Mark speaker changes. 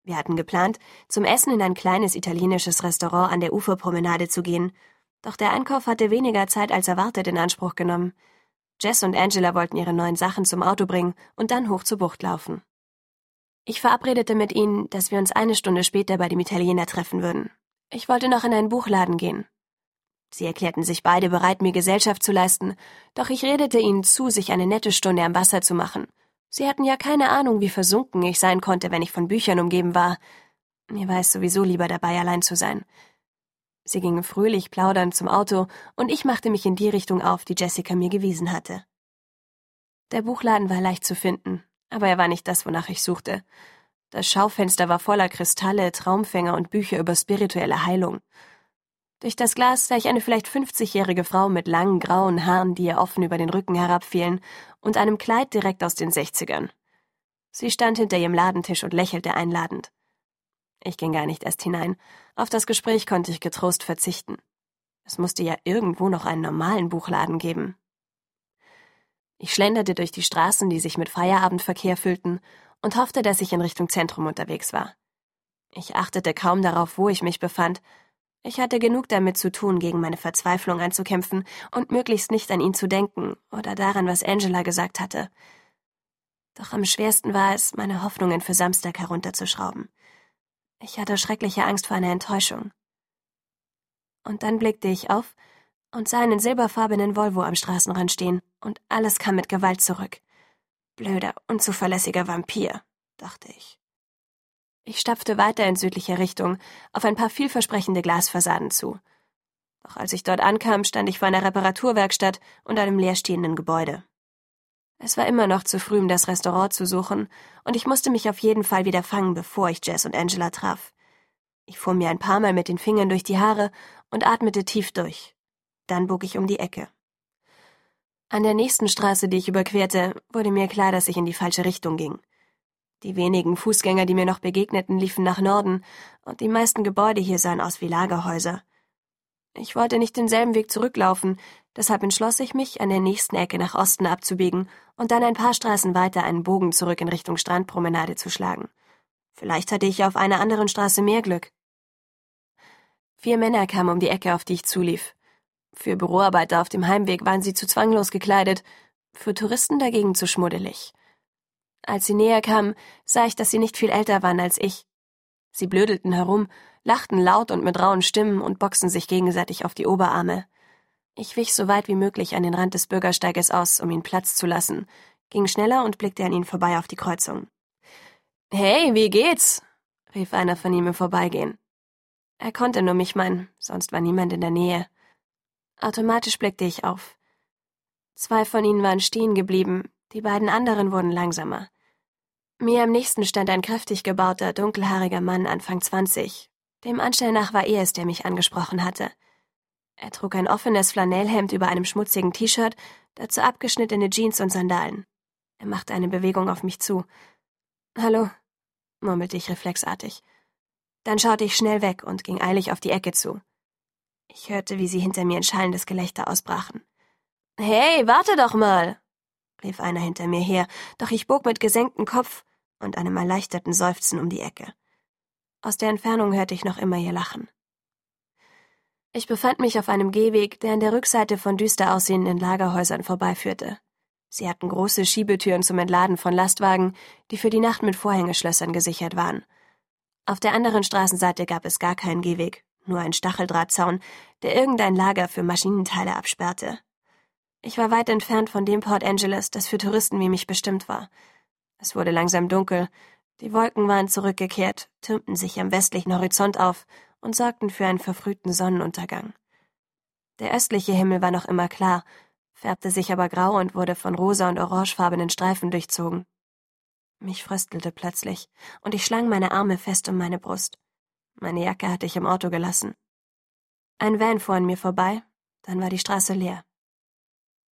Speaker 1: Wir hatten geplant, zum Essen in ein kleines italienisches Restaurant an der Uferpromenade zu gehen, doch der Einkauf hatte weniger Zeit als erwartet in Anspruch genommen. Jess und Angela wollten ihre neuen Sachen zum Auto bringen und dann hoch zur Bucht laufen. Ich verabredete mit ihnen, dass wir uns eine Stunde später bei dem Italiener treffen würden. Ich wollte noch in einen Buchladen gehen. Sie erklärten sich beide bereit, mir Gesellschaft zu leisten, doch ich redete ihnen zu, sich eine nette Stunde am Wasser zu machen. Sie hatten ja keine Ahnung, wie versunken ich sein konnte, wenn ich von Büchern umgeben war. Mir war es sowieso lieber dabei, allein zu sein. Sie gingen fröhlich plaudernd zum Auto, und ich machte mich in die Richtung auf, die Jessica mir gewiesen hatte. Der Buchladen war leicht zu finden, aber er war nicht das, wonach ich suchte. Das Schaufenster war voller Kristalle, Traumfänger und Bücher über spirituelle Heilung. Durch das Glas sah ich eine vielleicht 50-jährige Frau mit langen grauen Haaren, die ihr offen über den Rücken herabfielen, und einem Kleid direkt aus den 60ern. Sie stand hinter ihrem Ladentisch und lächelte einladend. Ich ging gar nicht erst hinein. Auf das Gespräch konnte ich getrost verzichten. Es musste ja irgendwo noch einen normalen Buchladen geben. Ich schlenderte durch die Straßen, die sich mit Feierabendverkehr füllten, und hoffte, dass ich in Richtung Zentrum unterwegs war. Ich achtete kaum darauf, wo ich mich befand. Ich hatte genug damit zu tun, gegen meine Verzweiflung anzukämpfen und möglichst nicht an ihn zu denken oder daran, was Angela gesagt hatte. Doch am schwersten war es, meine Hoffnungen für Samstag herunterzuschrauben. Ich hatte schreckliche Angst vor einer Enttäuschung. Und dann blickte ich auf und sah einen silberfarbenen Volvo am Straßenrand stehen, und alles kam mit Gewalt zurück. Blöder, unzuverlässiger Vampir, dachte ich. Ich stapfte weiter in südlicher Richtung, auf ein paar vielversprechende Glasfassaden zu. Doch als ich dort ankam, stand ich vor einer Reparaturwerkstatt und einem leerstehenden Gebäude. Es war immer noch zu früh, um das Restaurant zu suchen, und ich musste mich auf jeden Fall wieder fangen, bevor ich Jess und Angela traf. Ich fuhr mir ein paar Mal mit den Fingern durch die Haare und atmete tief durch. Dann bog ich um die Ecke. An der nächsten Straße, die ich überquerte, wurde mir klar, dass ich in die falsche Richtung ging. Die wenigen Fußgänger, die mir noch begegneten, liefen nach Norden, und die meisten Gebäude hier sahen aus wie Lagerhäuser. Ich wollte nicht denselben Weg zurücklaufen, deshalb entschloss ich mich, an der nächsten Ecke nach Osten abzubiegen und dann ein paar Straßen weiter einen Bogen zurück in Richtung Strandpromenade zu schlagen. Vielleicht hatte ich auf einer anderen Straße mehr Glück. 4 Männer kamen um die Ecke, auf die ich zulief. Für Büroarbeiter auf dem Heimweg waren sie zu zwanglos gekleidet, für Touristen dagegen zu schmuddelig. Als sie näher kamen, sah ich, dass sie nicht viel älter waren als ich. Sie blödelten herum, lachten laut und mit rauen Stimmen und boxten sich gegenseitig auf die Oberarme. Ich wich so weit wie möglich an den Rand des Bürgersteiges aus, um ihnen Platz zu lassen, ging schneller und blickte an ihnen vorbei auf die Kreuzung. »Hey, wie geht's?« rief einer von ihm im Vorbeigehen. Er konnte nur mich meinen, sonst war niemand in der Nähe. Automatisch blickte ich auf. 2 von ihnen waren stehen geblieben, die beiden anderen wurden langsamer. Mir am nächsten stand ein kräftig gebauter, dunkelhaariger Mann Anfang 20. Dem Anschein nach war er es, der mich angesprochen hatte. Er trug ein offenes Flanellhemd über einem schmutzigen T-Shirt, dazu abgeschnittene Jeans und Sandalen. Er machte eine Bewegung auf mich zu. »Hallo«, murmelte ich reflexartig. Dann schaute ich schnell weg und ging eilig auf die Ecke zu. Ich hörte, wie sie hinter mir in schallendes Gelächter ausbrachen. »Hey, warte doch mal«, rief einer hinter mir her, doch ich bog mit gesenktem Kopf und einem erleichterten Seufzen um die Ecke. Aus der Entfernung hörte ich noch immer ihr Lachen. Ich befand mich auf einem Gehweg, der an der Rückseite von düster aussehenden Lagerhäusern vorbeiführte. Sie hatten große Schiebetüren zum Entladen von Lastwagen, die für die Nacht mit Vorhängeschlössern gesichert waren. Auf der anderen Straßenseite gab es gar keinen Gehweg, nur einen Stacheldrahtzaun, der irgendein Lager für Maschinenteile absperrte. Ich war weit entfernt von dem Port Angeles, das für Touristen wie mich bestimmt war. Es wurde langsam dunkel, die Wolken waren zurückgekehrt, türmten sich am westlichen Horizont auf und sorgten für einen verfrühten Sonnenuntergang. Der östliche Himmel war noch immer klar, färbte sich aber grau und wurde von rosa- und orangefarbenen Streifen durchzogen. Mich fröstelte plötzlich, und ich schlang meine Arme fest um meine Brust. Meine Jacke hatte ich im Auto gelassen. Ein Van fuhr an mir vorbei, dann war die Straße leer.